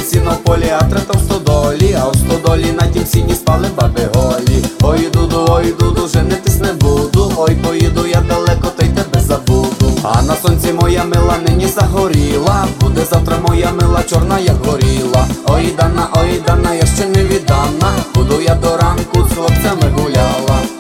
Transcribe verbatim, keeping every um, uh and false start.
сіно в полі, а трета в стодолі, а в стодолі на тім сіні спали баби голі. Ой, дуду, ой, дуду, женитись не буду, ой, поїду я далеко, та й тебе забуду. А на сонці моя мила нині загоріла, буде завтра моя мила чорна, як горіла. Ой, дана, ой, дана, я ще не віддана, буду я до ранку з хлопцями гуляла.